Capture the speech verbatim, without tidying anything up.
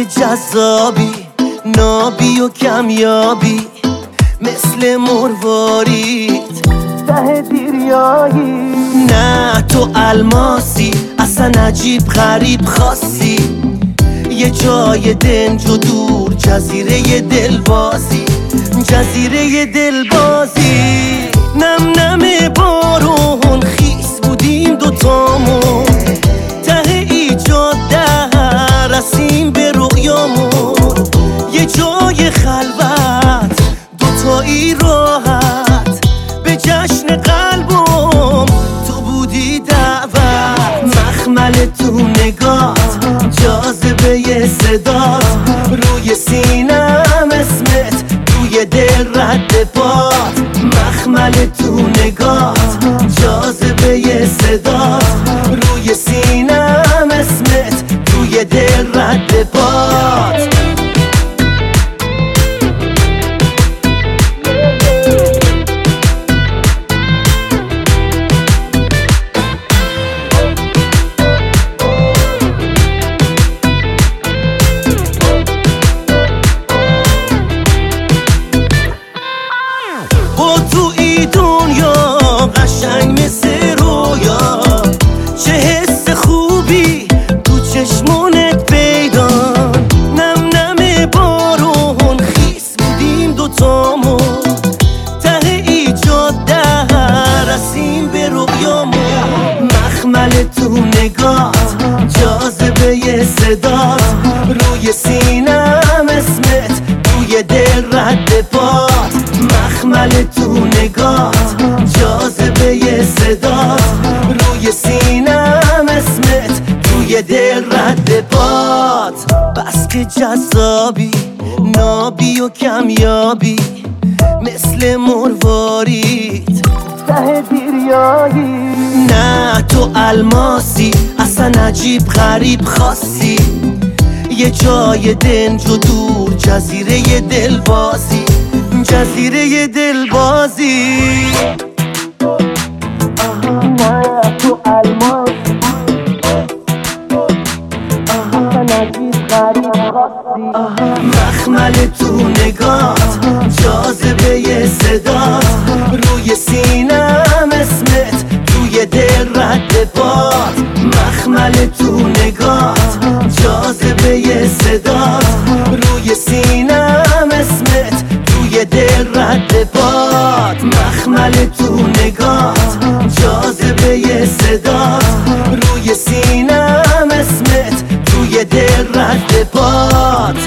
جذابی، نابی و کمیابی، مثل مروارید ته دیریایی. نه تو الماسی، اصلا عجیب غریب خاصی، یه جای دنج و دور، جزیره دلبازی، جزیره دلبازی. نم نم بارون خیس بودیم دوتامون، ته ایجاد در رسیم به رؤیامون. یه جای خلوت دوتایی راحت، به جشن قلبم تو بودی دعوت. مخمل تو نگات، جاذبه صدات، روی سینم اسمت، توی دل رد پات. مخمل تو نگات، جاذبه صدات، روی سینم اسمت، توی دل رد پات. با تو ای دنیا قشنگ مثل رویا، چه حس خوبی تو چشمونت پیدان. نم نم بارون خیس بودیم دوتامون، ته ایجاد در رسیم به رؤیامون. مخمل تو نگات، جاذبه صدات، روی سینم اسمت، توی دل رد پات. مخمل تو نگات، جاذبه صدات، روی سینم اسمت، توی دل رد پات. بس که جذابی، نابی و کمیابی، مثل مروارید ته دیریایی. نه تو الماسی، اصلا عجیب غریب خاصی، یه جای دنج و دور، جزیره دلبازی، جزیره دلبازی. نه تو الماسی، اصلا عجیب غریب خاصی. مخمل تو نگات، جاذبه صدات، روی سینم اسمت، توی دل رد پات. مخمل تو نگات، جاذبه صدات، روی سینم اسمت، توی دل رد پات. مخمل تو نگات، جاذبه صدات، روی سینم اسمت، توی دل رد پات.